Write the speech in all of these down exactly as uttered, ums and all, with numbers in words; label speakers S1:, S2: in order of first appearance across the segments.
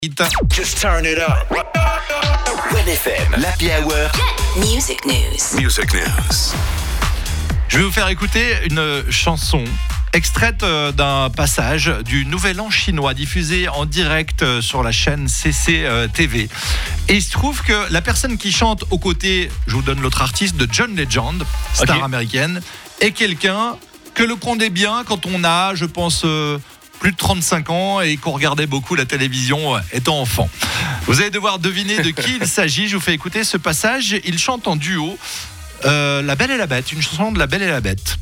S1: Just turn it up. Red F M, l'Happy Hour.
S2: Music News.
S1: Music News.
S3: Je vais vous faire écouter une chanson extraite d'un passage du Nouvel An chinois diffusé en direct sur la chaîne C C T V. Et il se trouve que la personne qui chante aux côtés, je vous donne l'autre artiste, de John Legend, star
S4: Okay.
S3: américaine, est quelqu'un que le connaît bien quand on a, je pense, euh, plus de trente-cinq ans et qu'on regardait beaucoup la télévision euh, étant enfant. Vous allez devoir deviner de qui il s'agit. Je vous fais écouter ce passage. Il chante en duo euh, La Belle et la Bête, une chanson de La Belle et la Bête.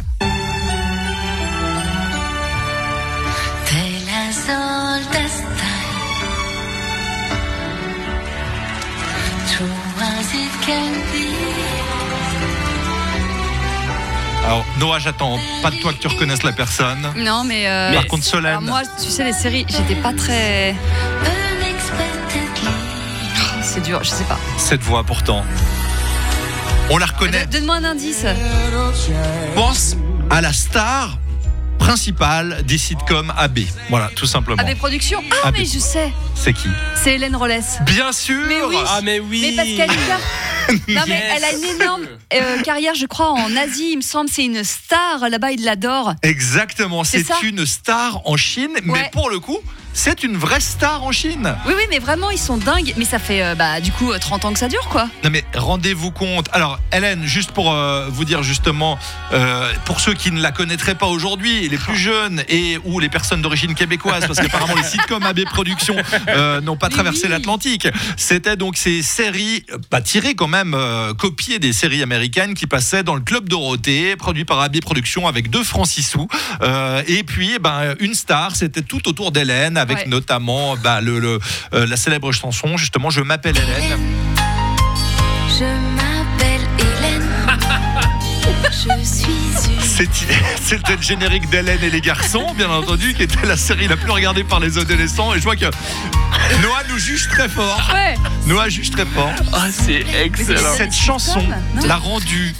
S5: Tell us all this time, true as it can be.
S3: Alors Noah, j'attends pas de toi que tu reconnaisses la personne.
S6: Non, mais. euh,
S3: Par contre, Solène.
S6: alors moi, tu sais, les séries, j'étais pas très.
S5: Unexpectedly,
S6: C'est dur, je sais pas.
S3: Cette voix pourtant. On la reconnaît.
S6: Donne-moi un indice.
S3: Pense à la star principale des sitcoms A B. Voilà, tout simplement.
S6: A B Productions. Ah,
S3: A B.
S6: mais je sais.
S3: C'est qui?
S6: C'est Hélène Rollès.
S3: Bien sûr.
S6: Mais oui.
S4: Ah mais oui.
S6: Mais parce qu'elle Non, mais
S4: Yes.
S6: elle a une énorme euh, carrière, je crois, en Asie, il me semble. C'est une star. Là-bas, ils l'adorent.
S3: Exactement,
S6: C'est
S3: c'est
S6: ça.
S3: une star en Chine, mais
S6: Ouais.
S3: pour le coup, c'est une vraie star en Chine.
S6: Oui, oui, mais vraiment, ils sont dingues. Mais ça fait, euh, bah, du coup, euh, trente ans que ça dure, quoi.
S3: Non mais rendez-vous compte. Alors Hélène, juste pour euh, vous dire justement, euh, pour ceux qui ne la connaîtraient pas aujourd'hui, les plus jeunes et ou les personnes d'origine québécoise, parce qu'apparemment les sitcoms A B Productions euh, n'ont pas
S6: Mais
S3: traversé
S6: oui.
S3: l'Atlantique. C'était donc ces séries, euh, pas tirées quand même, euh, copiées des séries américaines qui passaient dans le Club Dorothée, produit par A B Productions avec deux francs six sous. Euh, et puis, eh ben, une star, c'était tout autour d'Hélène, avec
S6: Ouais.
S3: notamment bah, le, le, euh, la célèbre chanson justement Je m'appelle Hélène.
S5: je m'appelle Hélène. Je suis une.
S3: C'est- C'était le générique d'Hélène et les garçons, bien entendu, qui était la série la plus regardée par les adolescents. Et je vois que Noah nous juge très fort.
S6: Ouais.
S3: Noah juge très fort.
S4: Ah c'est excellent.
S3: Cette chanson
S6: non
S3: l'a rendue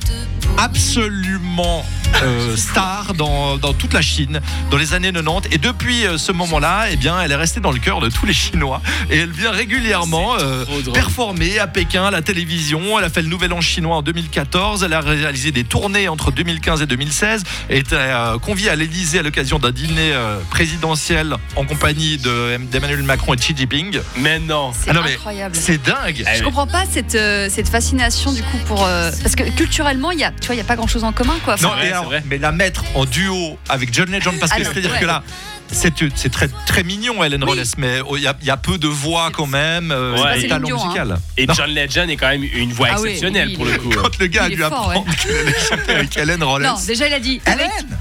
S3: absolument euh, star dans, dans toute la Chine dans les années quatre-vingt-dix. Et depuis euh, ce moment-là, eh bien, elle est restée dans le cœur de tous les Chinois. Et elle vient régulièrement euh,
S4: trop drôle.
S3: performer à Pékin, à la télévision. Elle a fait le Nouvel An chinois en deux mille quatorze. Elle a réalisé des tournées entre deux mille quinze et deux mille seize. Et était euh, conviée à l'Élysée à l'occasion d'un dîner euh, présidentiel en compagnie de, d'Emmanuel Macron et Xi Jinping.
S4: Mais non.
S6: C'est
S3: Ah non, mais
S6: incroyable.
S3: C'est dingue.
S4: Ah,
S6: Je comprends pas cette, euh, cette fascination du coup pour euh, parce que culturellement il y a tu vois il y a pas grand chose en commun quoi. Enfin,
S3: Non,
S4: vrai,
S3: et
S4: c'est
S3: alors,
S4: vrai.
S3: mais la mettre en duo avec John Legend, parce que
S6: Ah non,
S3: c'est-à-dire
S6: ouais.
S3: que là, c'est, c'est très, très mignon, Hélène
S6: Oui.
S3: Rollès, mais il y, a- il y a peu de voix quand même, euh,
S4: Ouais.
S3: et
S4: C'est
S3: de
S6: Céline
S3: talent
S6: Dion, hein.
S3: musical.
S4: Et
S3: Non.
S4: John Legend est quand même une voix
S6: Ah oui,
S4: exceptionnelle
S6: oui,
S4: pour
S6: il
S4: le
S6: est-
S4: coup.
S3: Quand le gars a
S6: Il est
S3: dû
S6: fort,
S3: apprendre qu'il allait chanter avec Hélène Rollès.
S6: non, déjà il a dit
S3: Hélène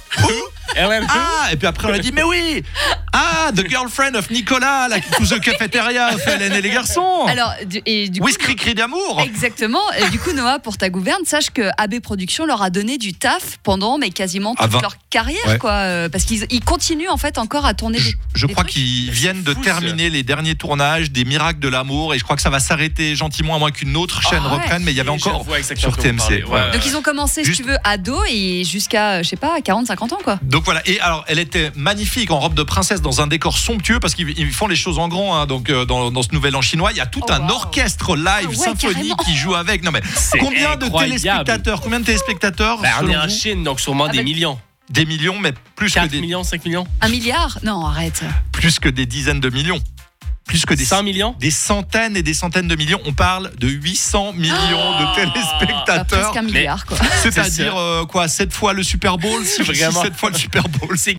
S4: Eh ouais, mais-
S3: Ah, et puis après on a dit, mais oui Ah, the girlfriend of Nicolas, la, to the cafeteria of Hélène et les garçons.
S6: alors du- et du coup
S3: Whisky cri d'amour.
S6: exactement et du coup Noah pour ta gouverne sache que A B Productions leur a donné du taf pendant mais quasiment toute
S3: Avant.
S6: leur carrière
S3: Ouais.
S6: quoi euh, parce qu'ils ils continuent en fait encore à tourner des,
S3: Je
S6: des
S3: crois
S6: trucs.
S3: qu'ils viennent de
S4: fou,
S3: terminer les derniers tournages des Miracles de l'amour, et je crois que ça va s'arrêter gentiment à moins qu'une autre chaîne
S6: Ah ouais.
S3: reprenne, mais il y avait
S4: Et
S3: encore
S4: je vois exactement
S3: sur
S4: de
S3: T
S4: quoi
S3: M
S4: vous
S3: C.
S4: parlez.
S3: Ouais.
S4: Ouais.
S6: Donc ils ont commencé
S3: Juste-
S6: si tu veux ado et jusqu'à je sais pas quarante cinquante ans quoi.
S3: Donc voilà, et alors elle était magnifique en robe de princesse dans un décor somptueux, parce qu'ils ils font les choses en grand, hein, donc euh, dans, dans ce Nouvel An chinois, il y a tout
S6: Oh,
S3: un
S6: wow.
S3: orchestre live
S6: Ah ouais,
S3: symphonique
S6: carrément.
S3: qui joue avec. Non mais
S4: C'est
S3: combien de
S4: incroyable.
S3: téléspectateurs Combien de téléspectateurs
S4: Bah, on
S3: selon
S4: est en
S3: vous
S4: Chine, donc sûrement des
S6: Avec-
S4: millions.
S3: Des millions, mais plus que
S4: quatre
S3: des
S4: millions, cinq millions,
S6: Un milliard Non arrête.
S3: plus que des dizaines de millions, plus que des
S4: cent millions.
S3: des centaines et des centaines de millions. On parle de huit cents millions de
S6: Bah,
S3: téléspectateurs.
S6: presque un milliard quoi.
S3: C'est-à-dire euh, quoi, sept fois le Super Bowl, si
S4: Vraiment.
S3: sept fois le Super Bowl.
S4: C'est